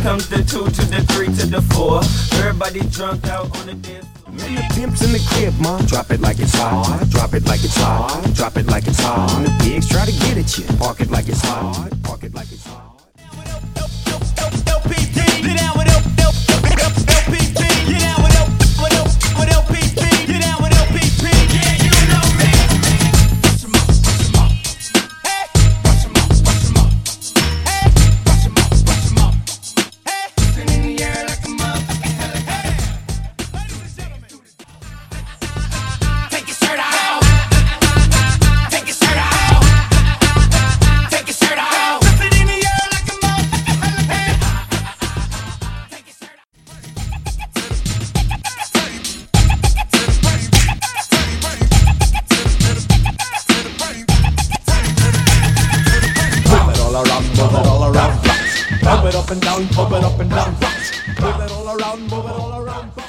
comes the 2 to the 3 to the 4. Everybody drunk out on the dance floor. And the pimp's in the crib, ma. Drop it like it's hot. Drop it like it's hot. Drop it like it's hot. And the pigs try to get at you. Park it like it's hot. Park it like it's hot. Move it all around, move it up and down, move it up and down, move it all around, move it all around.